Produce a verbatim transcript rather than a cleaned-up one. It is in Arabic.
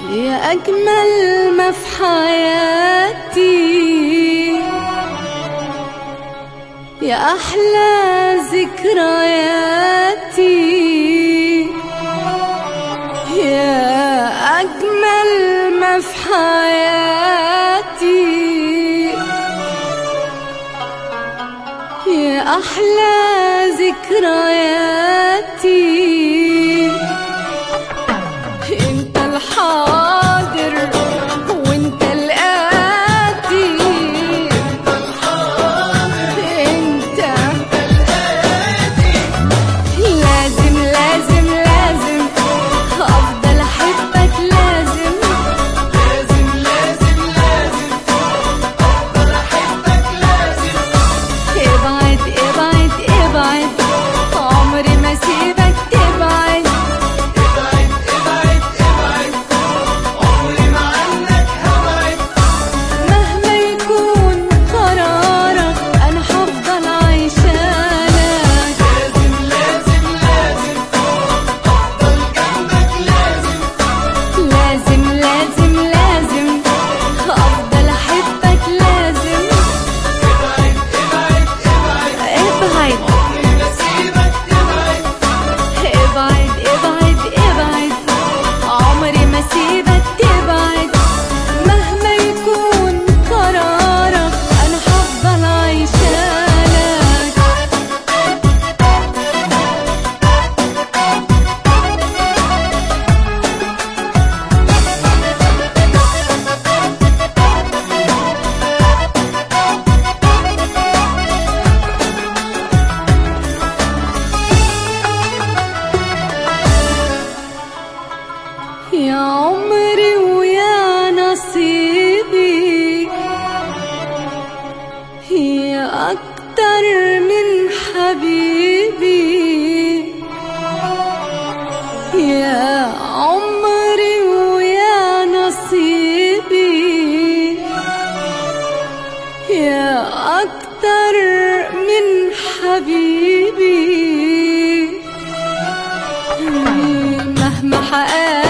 يا أجمل ما في حياتي، يا أحلى ذكرياتي، يا أجمل ما في حياتي، يا أحلى ذكرياتي. انت الحاضر وانت الآتي، انت الحاضر انت الآتي. لازم لازم لازم افضل احبك، لازم لازم لازم لازم افضل احبك، لازم. ابعد ابعد ابعد عمري ما سيبك تبعد، يا عمري ويا نصيبي، يا أكتر من حبيبي. يا عمري ويا نصيبي، يا أكتر من حبيبي. مهما حققت